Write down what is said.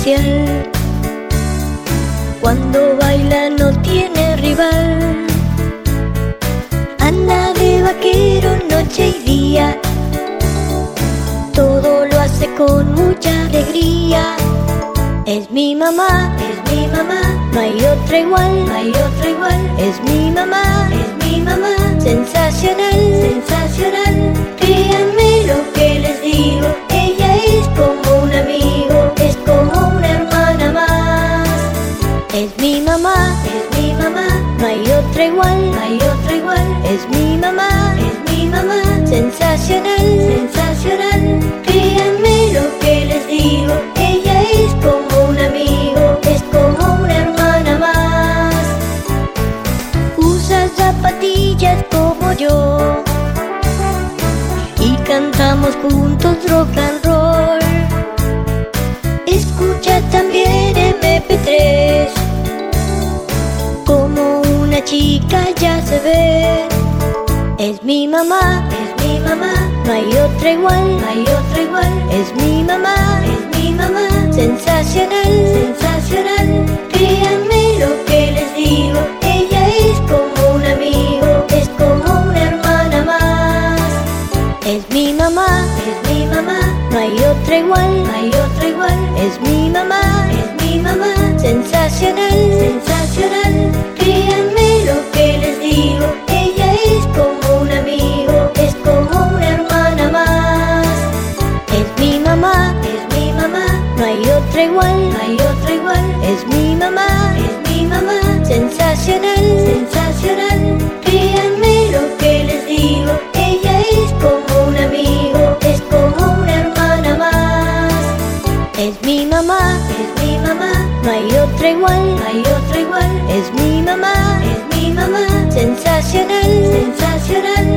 especial. Cuando baila no tiene rival. Anda de vaquero noche y día, todo lo hace con mucha alegría. Es mi mamá, no hay otra igual, no hay otra igual. Es mi mamá, sensacional, sensacional. Créanme lo que les digo, ella es como un amigo, es como una hermana más. Es mi mamá, no hay otra igual, no hay otra igual. Es mi mamá, sensacional, sensacional. Créanme lo que les digo, ella es como un amigo, es como una hermana más. Usa zapatillas como yo y cantamos juntos rock and roll. Escucha también MP3, como una chica ya se ve. Es mi mamá, no hay otra igual, no hay otra igual. Es mi mamá, sensacional, sensacional. Créanme lo que les digo, ella es como un amigo, es como una hermana más. Es mi mamá, no hay otra igual, no hay otra igual. Es mi mamá, sensacional, sensacional. Créanme lo que les digo, ella es como un amigo, es como una hermana más. Es mi mamá, no hay otra igual, no hay otra igual. Es mi mamá, sensacional, sensacional. Créanme lo que les digo, ella es como un amigo, es como una hermana más. Es mi mamá, no hay otra igual, no hay otra igual. Es mi mamá, sensacional, sensacional.